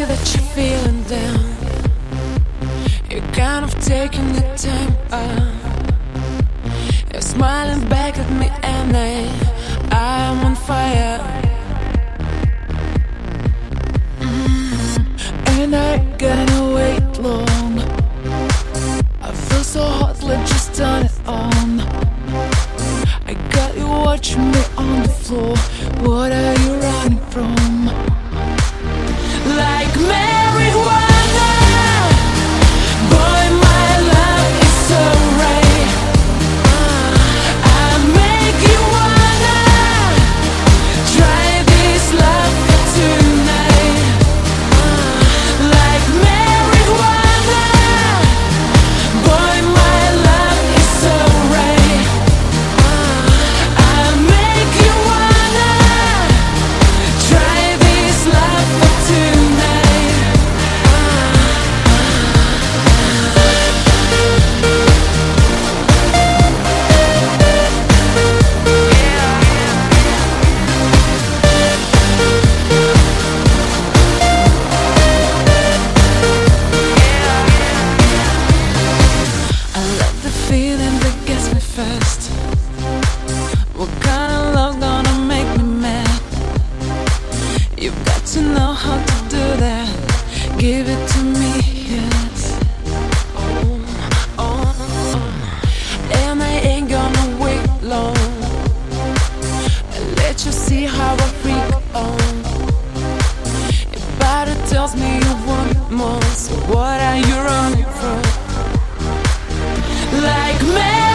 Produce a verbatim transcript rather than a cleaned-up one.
that you're feeling down. You're kind of taking the time out. You're smiling back at me and I, I'm on fire. Mm. And I gotta wait long. I feel so hot, let's just turn it on. I got you watching me on the floor. What are you running from? Like marijuana, boy, my love is so right. I make you wanna try this love for tonight. Like marijuana, boy, my love is so right. I make you wanna try this love for tonight. I love the feeling that gets me first. What kind of love gonna make me mad? You've got to know how to do that. Give it to me, yes. Oh, oh, oh. And I ain't gonna wait long. I'll let you see how I freak on. Your body tells me you want more. So what are you running from? Like me.